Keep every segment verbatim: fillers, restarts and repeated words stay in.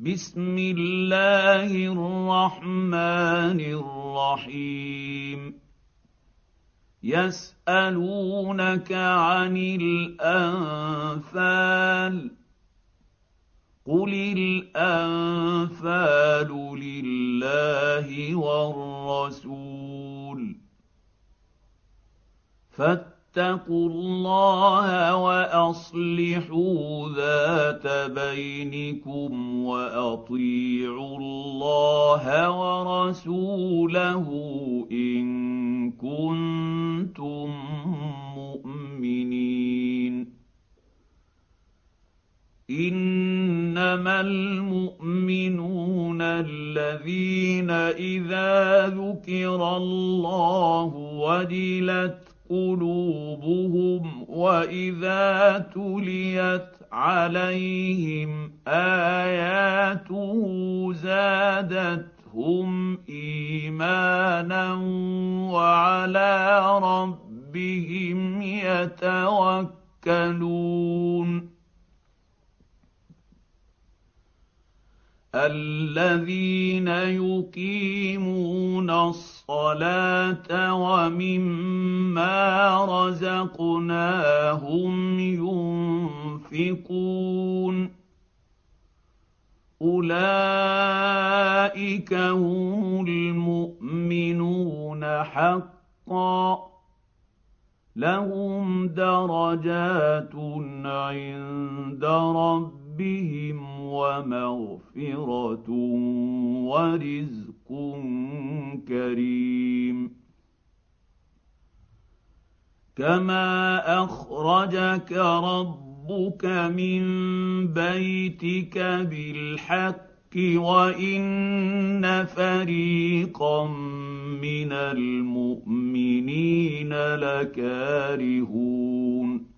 بسم الله الرحمن الرحيم يسألونك عن الأنفال قل الأنفال لله والرسول فاتقوا الله وأصلحوا ذات بينكم وأطيعوا الله ورسوله إن كنتم مؤمنين إنما المؤمنون الذين إذا ذكر الله وجلت قلوبهم وإذا تليت عليهم آياته زادتهم إيمانا وعلى ربهم يتوكلون الذين يقيمون الصلاة ومما رزقناهم ينفقون أولئك هم المؤمنون حقا لهم درجات عند ربهم بهم ومغفرة ورزق كريم كما أخرجك ربك من بيتك بالحق وإن فريقا من المؤمنين لكارهون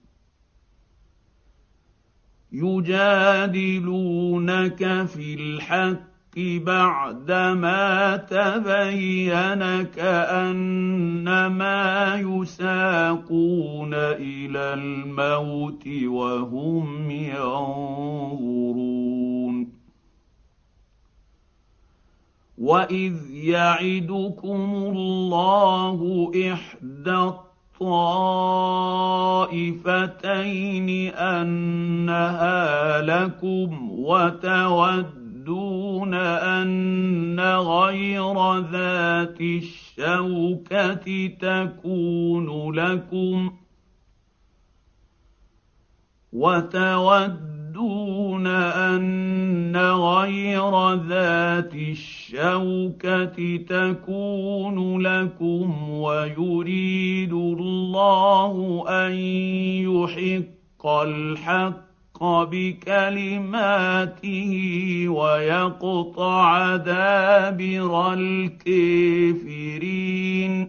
يجادلونك في الحق بعدما تبين كأنما يساقون إلى الموت وهم ينظرون وإذ يعدكم الله إحدى الطائفتين أنها لكم وتودون أن غير ذات الشوكة تكون لكم وتودون أن غير ذات الشوكة تكون لكم ويريد الله أن يحق الحق بكلماته ويقطع دابر الكافرين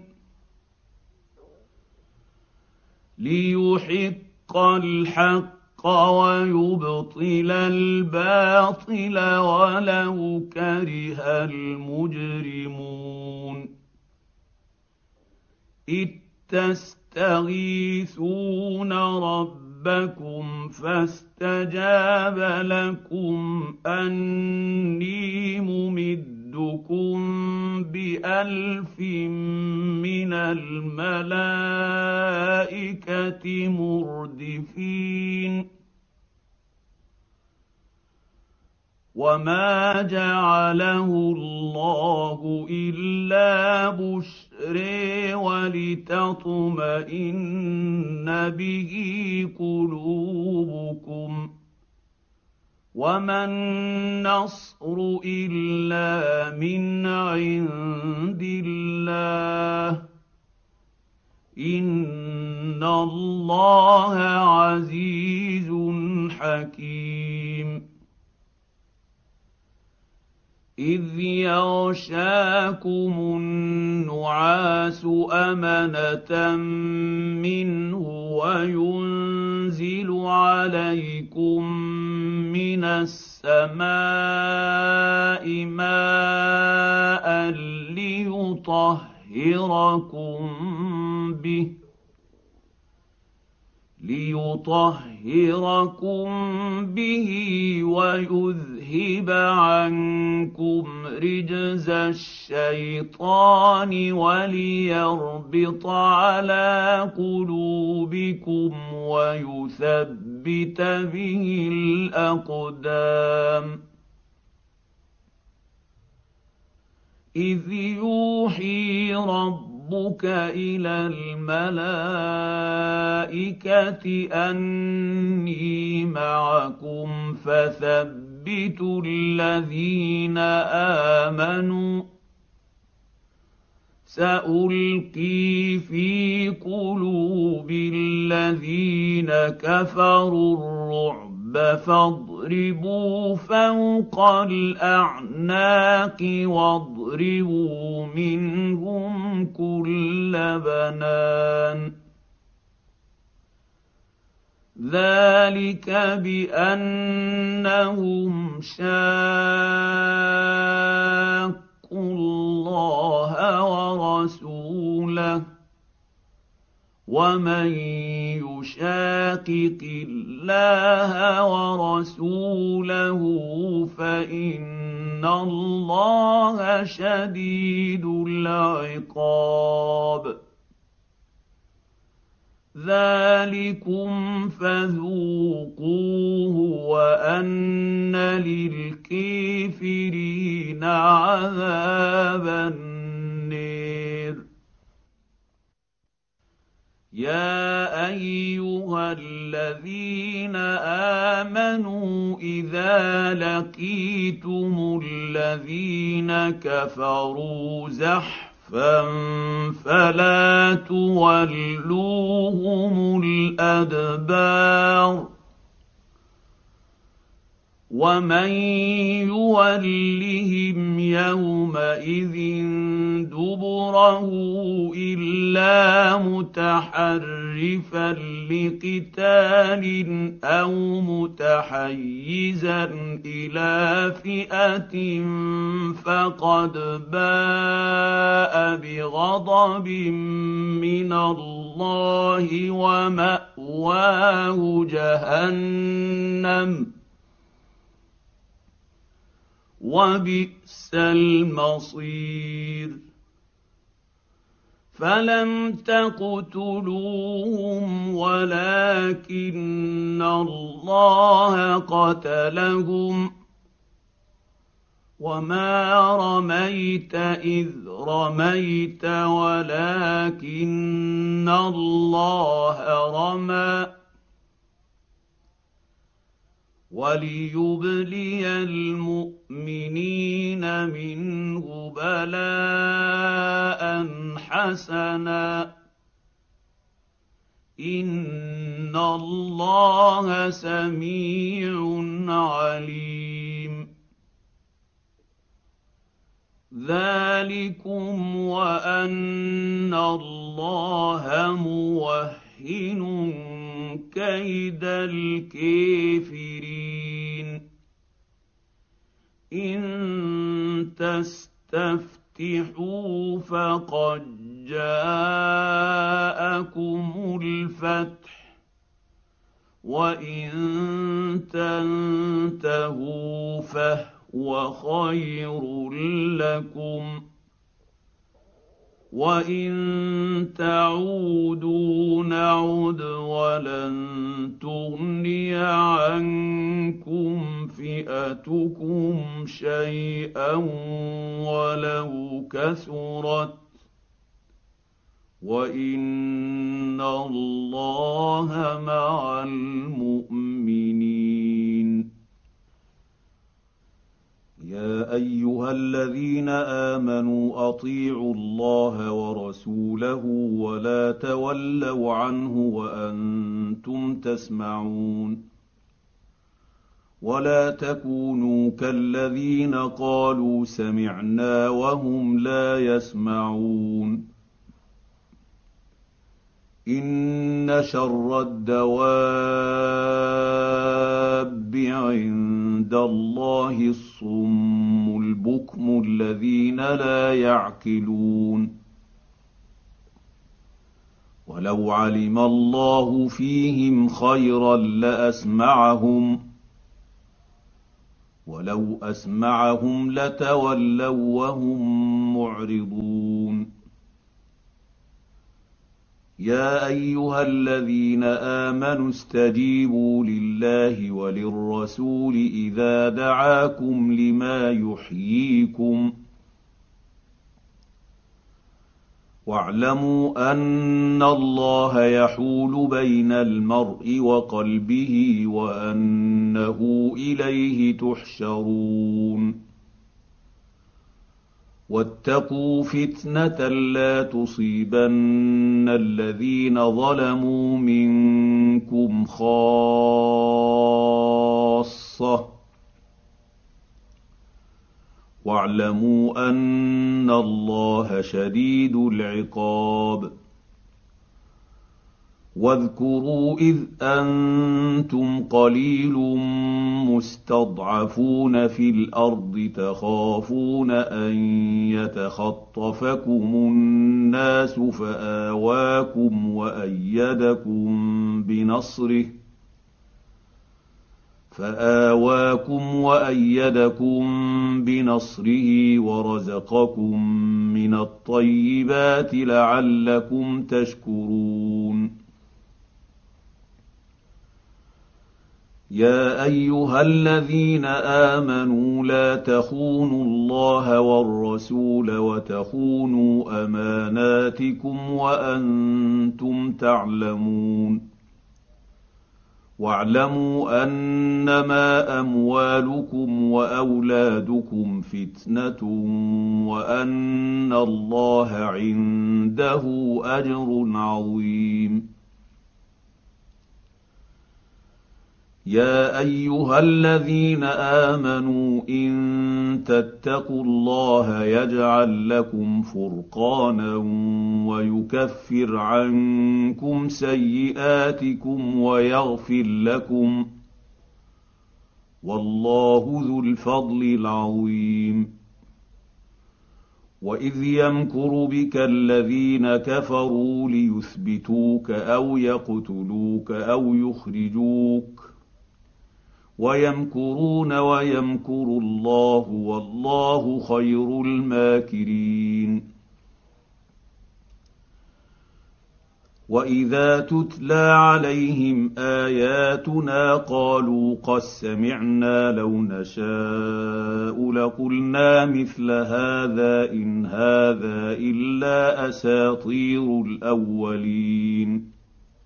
ليحق الحق ويبطل الباطل ولو كره المجرمون إذ تستغيثون ربكم فاستجاب لكم أني ممدكم بألف من الملائكة مردفين وما جعله الله إلا بشرى ولتطمئن به قلوبكم وما النصر إلا من عند الله إن الله عزيز حكيم إذ يغشاكم النعاس أمنة منه وينزل عليكم من السماء ماء ليطهركم به ليطهركم به ويذهب ليذهب عنكم رجز الشيطان وليربط على قلوبكم ويثبت به الأقدام. إذ يوحي ربك إلى الملائكة أني معكم فثبتوا الذين آمنوا سألقي في قلوب الذين كفروا الرعب فاضربوا فوق الأعناق واضربوا منهم كل بنان. ذلك بأنهم شاقوا الله ورسوله ومن يشاقق الله ورسوله فإن الله شديد العقاب. ذلكم فذوقوه وأن للكافرين عذاب النير. يا أيها الذين آمنوا إذا لقيتم الذين كفروا زحفا فلا تولوهم الأدبار ومن يولهم يومئذ دبره إلا متحرفا لقتال أو متحيزا إلى فئة فقد باء بغضب من الله ومأواه جهنم وبئس المصير. فلم تقتلوهم ولكن الله قتلهم وما رميت إذ رميت ولكن الله رمى وليبلي المؤمنين منه بلاء حسنا إن الله سميع عليم. ذلكم وأن الله موهن كيد الكافرين. إن تستفتحوا فقد جاءكم الفتح وإن تنتهوا فهو خير لكم وإن تعودوا نعد ولن تغني عنكم فئتكم شيئا ولو كثرت وإن الله مع المؤمنين. يا أيها الذين آمنوا أطيعوا الله ورسوله ولا تولوا عنه وأنتم تسمعون. ولا تكونوا كالذين قالوا سمعنا وهم لا يسمعون. إن شر الدواب عند الله الصم البكم الذين لا يعقلون. ولو علم الله فيهم خيرا لأسمعهم ولو أسمعهم لتولوا وهم معرضون يا أيها الذين آمنوا استجيبوا لله وللرسول إذا دعاكم لما يحييكم واعلموا أن الله يحول بين المرء وقلبه وأنه إليه تحشرون واتقوا فتنة لا تصيبن الذين ظلموا منكم خاصة واعلموا أن الله شديد العقاب واذكروا إذ أنتم قليل مستضعفون في الأرض تخافون أن يتخطفكم الناس فآواكم وأيدكم بنصره فآواكم وأيدكم بنصره ورزقكم من الطيبات لعلكم تشكرون يا أيها الذين آمنوا لا تخونوا الله والرسول وتخونوا أماناتكم وأنتم تعلمون واعلموا أنما أموالكم وأولادكم فتنة وأن الله عنده أجر عظيم يا أيها الذين آمنوا إن تتقوا الله يجعل لكم فرقانا ويكفر عنكم سيئاتكم ويغفر لكم والله ذو الفضل العظيم وإذ يمكر بك الذين كفروا ليثبتوك أو يقتلوك أو يخرجوك ويمكرون ويمكر الله والله خير الماكرين وإذا تتلى عليهم آياتنا قالوا قد سمعنا لو نشاء لقلنا مثل هذا إن هذا إلا أساطير الأولين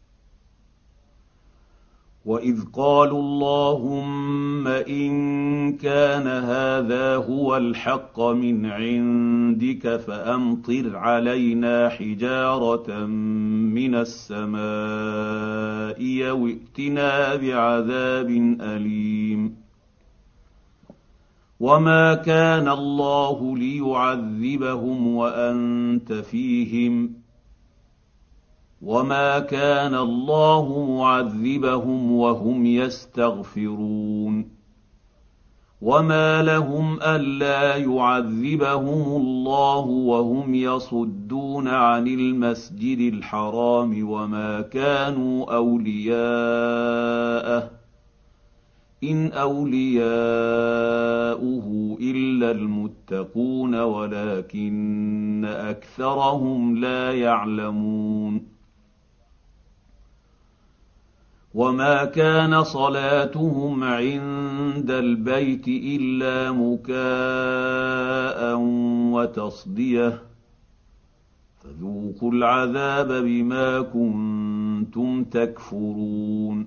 وإذ قالوا اللهم إن كان هذا هو الحق من عندك فأمطر علينا حجارة من السماء أو ائتنا بعذاب أليم وما كان الله ليعذبهم وأنت فيهم وما كان الله معذبهم وهم يستغفرون وما لهم ألا يعذبهم الله وهم يصدون عن المسجد الحرام وما كانوا أولياءه إن أولياؤه إلا المتقون ولكن أكثرهم لا يعلمون وما كان صلاتهم عند البيت إلا مكاء وتصدية فذوقوا العذاب بما كنتم تكفرون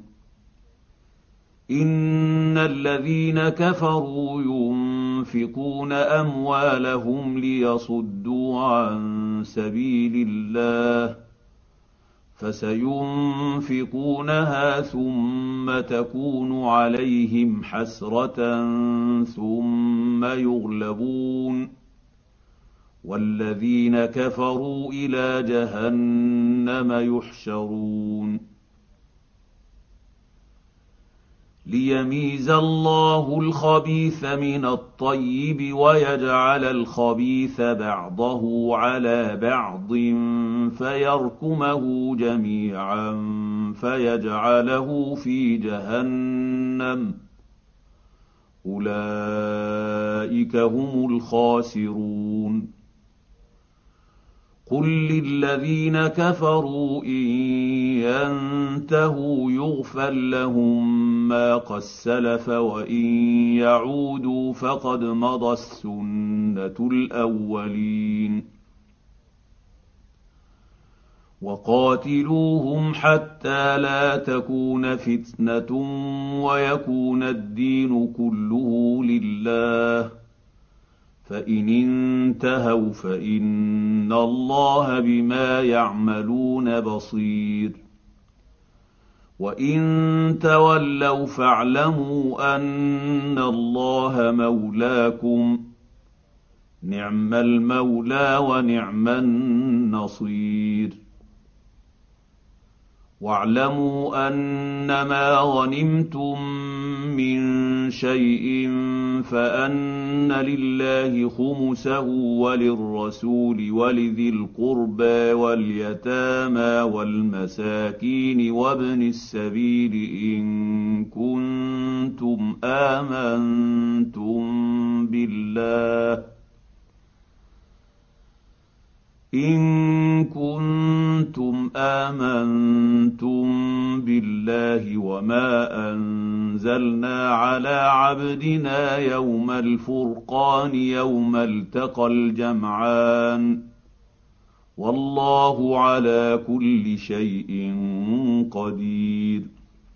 إن الذين كفروا ينفقون أموالهم ليصدوا عن سبيل الله فسينفقونها ثم تكون عليهم حسرة ثم يغلبون والذين كفروا إلى جهنم يحشرون ليميز الله الخبيث من الطيب ويجعل الخبيث بعضه على بعض فيركمه جميعا فيجعله في جهنم أولئك هم الخاسرون. قل للذين كفروا إن ينتهوا يغفر لهم ما قد سلف وإن يعودوا فقد مضت سنة الأولين. وقاتلوهم حتى لا تكون فتنة ويكون الدين كله لله، فإن انتهوا فإن الله بما يعملون بصير. وإن تولوا فاعلموا أن الله مولاكم، نعم المولى ونعم النصير. واعلموا أنما غنمتم من شيء فأن لله خمسه وللرسول ولذي القربى واليتامى والمساكين وابن السبيل إن كنتم آمنتم بالله إن كنتم آمنتم بالله وما أنزلنا على عبدنا يوم الفرقان يوم التقى الجمعان، والله على كل شيء قدير.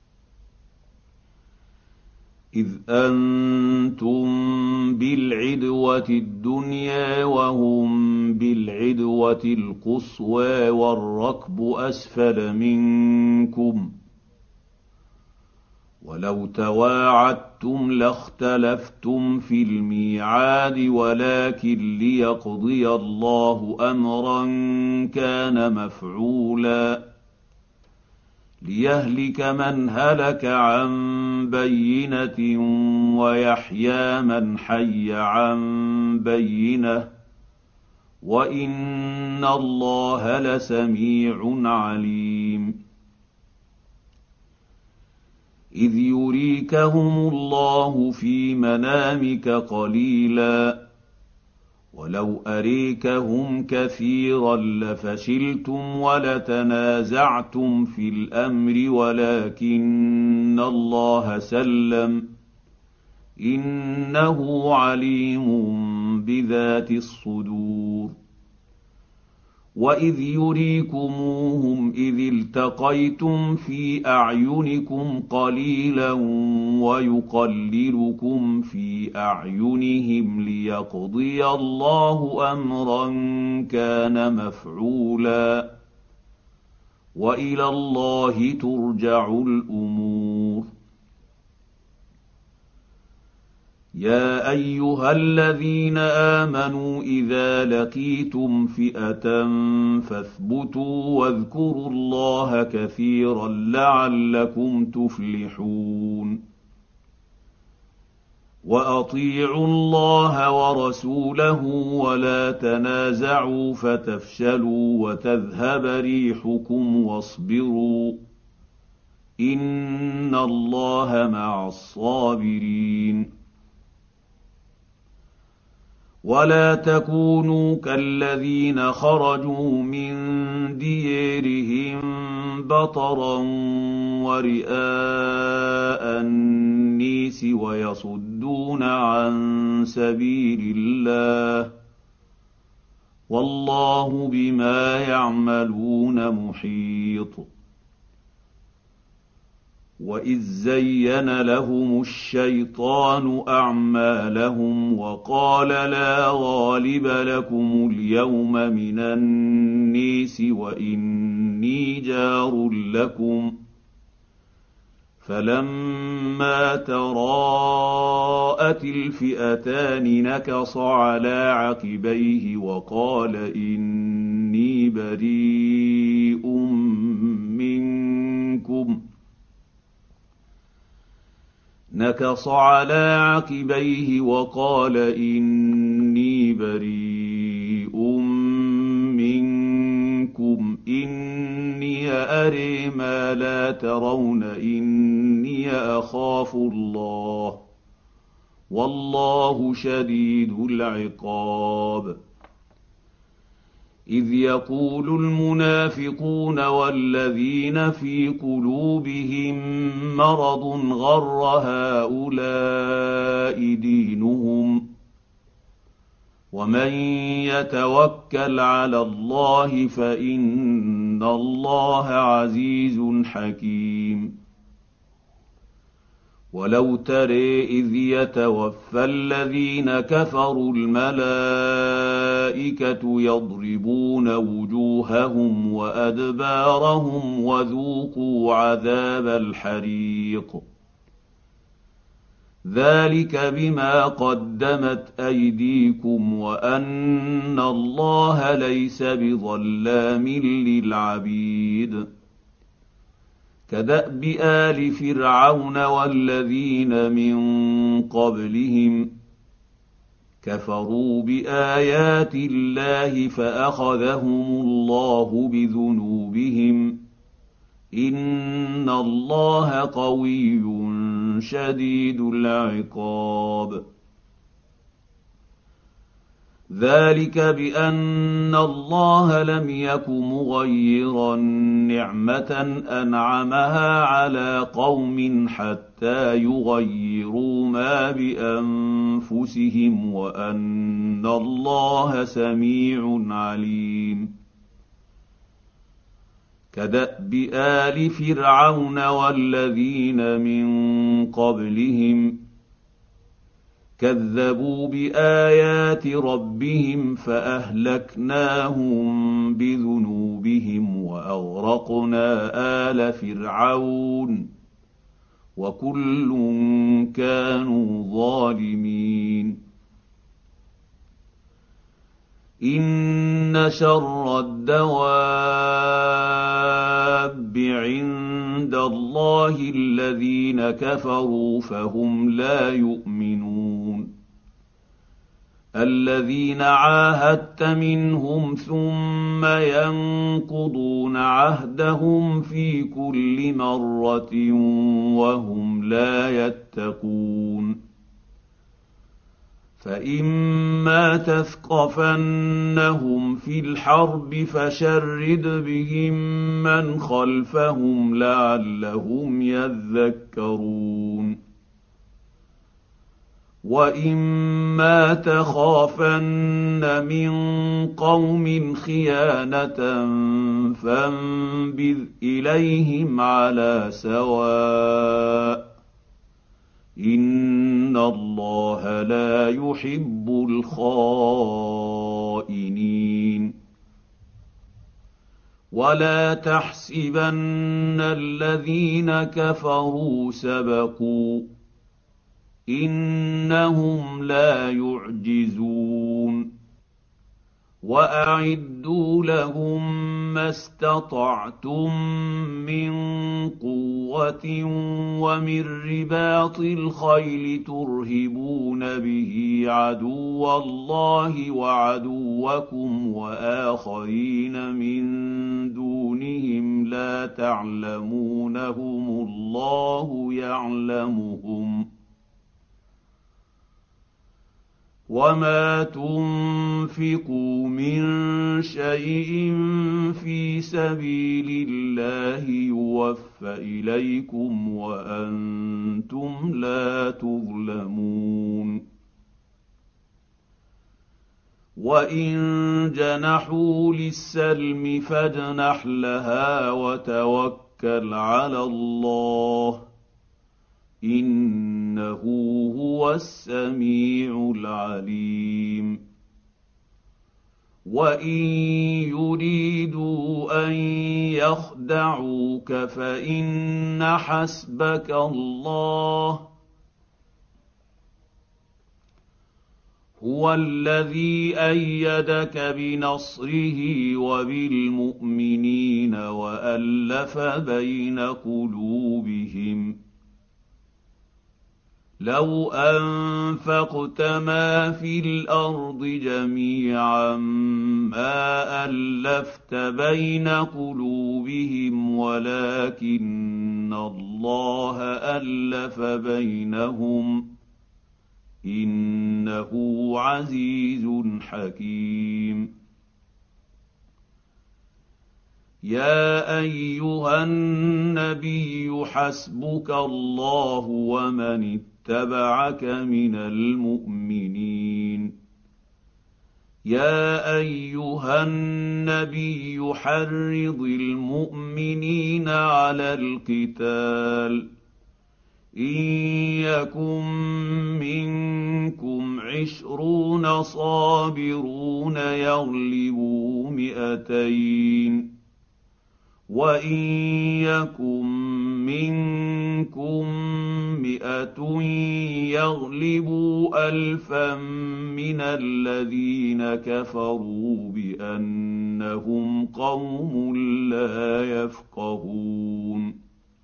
إذ أنتم بالعدوة الدنيا وهم بالعدوة القصوى والركب أسفل منكم، ولو تواعدتم لاختلفتم في الميعاد ولكن ليقضي الله أمرا كان مفعولا ليهلك من هلك عن بينة ويحيى من حي عن بينة، وإن الله لسميع عليم. إذ يريكهم الله في منامك قليلا ولو أريكهم كثيرا لفشلتم ولتنازعتم في الأمر ولكن الله سلم إنه عليم بذات الصدور. وإذ يريكموهم إذ التقيتم في أعينكم قليلا ويقللكم في أعينهم ليقضي الله أمرا كان مفعولا، وإلى الله ترجع الأمور. يا أيها الذين آمنوا إذا لقيتم فئة فاثبتوا واذكروا الله كثيرا لعلكم تفلحون. وأطيعوا الله ورسوله ولا تنازعوا فتفشلوا وتذهب ريحكم واصبروا إن الله مع الصابرين. ولا تكونوا كالذين خرجوا من ديارهم بطرا ورئاء النيس ويصدون عن سبيل الله، والله بما يعملون محيط. وإذ زين لهم الشيطان أعمالهم وقال لا غالب لكم اليوم من الناس وإني جار لكم، فلما تراءت الفئتان نكص على عقبيه وقال إني بريء منكم نكص على عقبيه وقال إني بريء منكم إني أري ما لا ترون إني أخاف الله والله شديد العقاب. إذ يقول المنافقون والذين في قلوبهم مرض غر هؤلاء دينهم ومن يتوكل على الله فإن الله عزيز حكيم. ولو ترى إذ يتوفى الذين كفروا الملائكة يضربون وجوههم وأدبارهم وذوقوا عذاب الحريق ذلك بما قدمت أيديكم وأن الله ليس بظلام للعبيد. كدأب آل فرعون والذين من قبلهم كفروا بآيات الله فأخذهم الله بذنوبهم إن الله قوي شديد العقاب. ذلك بأن الله لم يك مغيرا نعمة أنعمها على قوم حتى يغيروا ما بأنفسهم وأن الله سميع عليم. كدأب آل فرعون والذين من قبلهم كذبوا بآيات ربهم فأهلكناهم بذنوبهم وأغرقنا آل فرعون وكل كانوا ظالمين. إن شر الدواب عند الله الذين كفروا فهم لا يؤمنون. الذين عاهدت منهم ثم ينقضون عهدهم في كل مرة وهم لا يتقون. فإما تثقفنهم في الحرب فشرد بهم من خلفهم لعلهم يذكرون. وإما تخافن من قوم خيانة فانبذ إليهم على سواء إن الله لا يحب الخائنين. ولا تحسبن الذين كفروا سبقوا إنهم لا يعجزون. وأعدوا لهم ما استطعتم من قوة ومن رباط الخيل ترهبون به عدو الله وعدوكم وآخرين من دونهم لا تعلمونهم الله يعلمهم. وما تنفقوا من شيء في سبيل الله يوفى إليكم وأنتم لا تظلمون. وإن جنحوا للسلم فاجنح لها وتوكل على الله إنه هو السميع العليم. وإن يريدوا أن يخدعوك فإن حسبك الله هو الذي أيدك بنصره وبالمؤمنين وألف بين قلوبهم. لو أنفقت ما في الأرض جميعا ما ألفت بين قلوبهم ولكن الله ألف بينهم إنه عزيز حكيم. يا أيها النبي حسبك الله ومن اتبعك من المؤمنين. يا أيها النبي حرض المؤمنين على القتال إن يكن منكم عشرون صابرون يغلبوا مئتين وإن يكن منكم مئة يغلبوا ألفا من الذين كفروا بأنهم قوم لا يفقهون.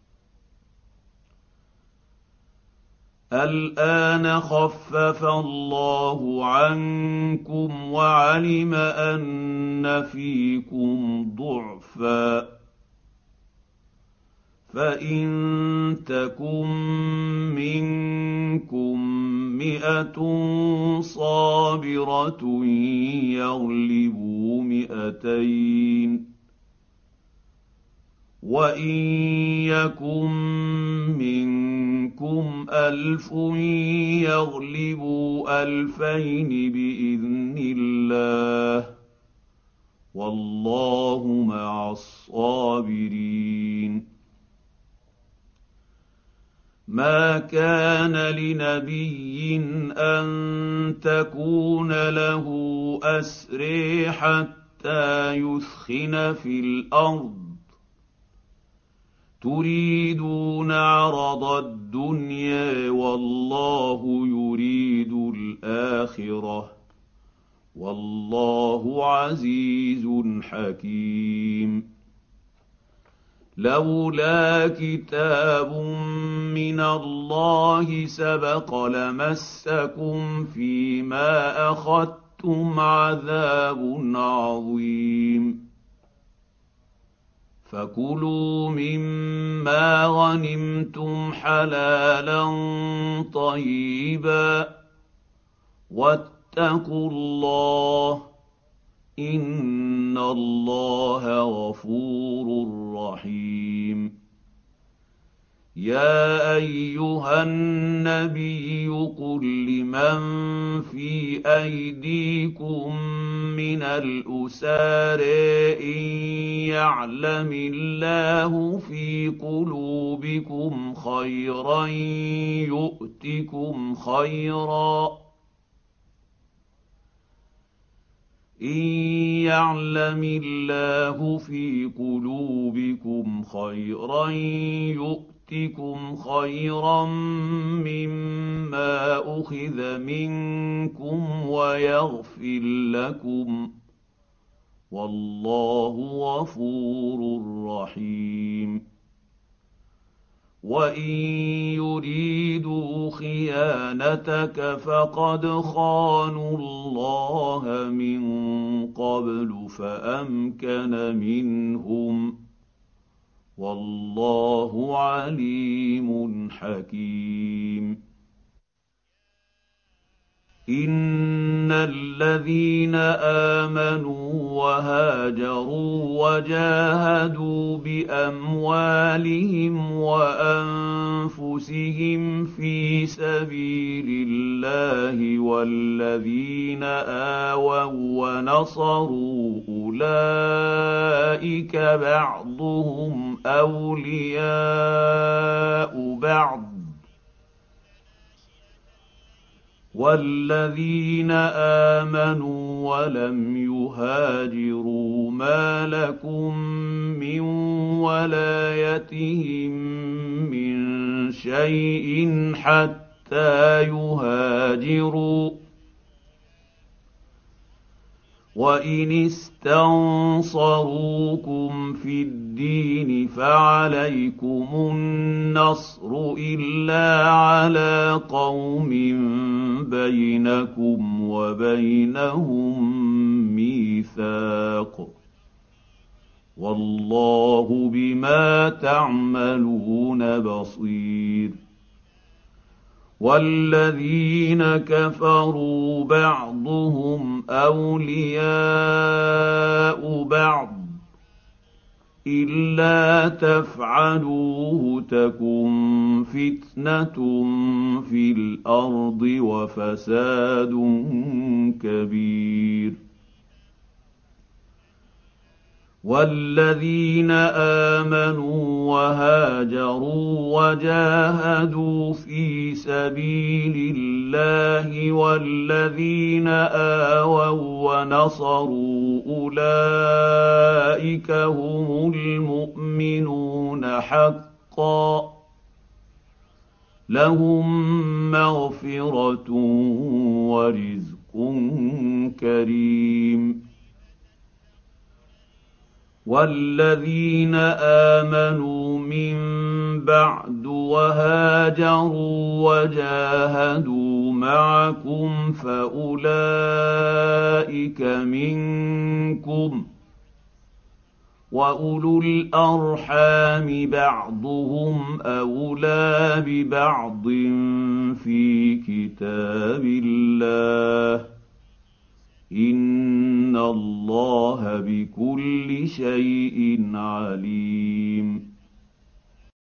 الآن خفف الله عنكم وعلم أن فيكم ضعفا فإن تكن منكم مئة صابرة يغلبوا مئتين وإن يكن منكم ألف يغلبوا ألفين بإذن الله والله مع الصابرين. ما كان لنبي أن تكون له أسرى حتى يثخن في الأرض تريدون عرض الدنيا والله يريد الآخرة والله عزيز حكيم. لولا كتاب من الله سبق لمسكم فيما أخذتم عذاب عظيم. فكلوا مما غنمتم حلالا طيبا واتقوا الله إن الله غفور رحيم. يا أيها النبي قل لمن في أيديكم من الأسارى إن يعلم الله في قلوبكم خيرا يؤتكم خيرا إن يعلم الله في قلوبكم خيرا يؤتكم خيرا مما أخذ منكم ويغفر لكم والله غفور رحيم. وإن يريدوا خيانتك فقد خانوا الله من قبل فأمكن منهم والله عليم حكيم. إن الذين آمنوا وهاجروا وجاهدوا بأموالهم وأنفسهم في سبيل الله والذين آووا ونصروا أولئك بعضهم أولياء بعض والذين آمنوا ولم يهاجروا ما لكم من ولايتهم من شيء حتى يهاجروا وإن استنصروكم في الدين فعليكم النصر إلا على قوم بينكم وبينهم ميثاق والله بما تعملون بصير. والذين كفروا بعضهم أولياء بعض إلا تفعلوه تكن فتنة في الأرض وفساد كبير. والذين آمنوا وهاجروا وجاهدوا في سبيل الله والذين آووا ونصروا أولئك هم المؤمنون حقا لهم مغفرة ورزق كريم. والذين آمنوا من بعد وهاجروا وجاهدوا معكم فأولئك منكم وأولو الأرحام بعضهم أولى ببعض في كتاب الله إن الله بكل شيء عليم.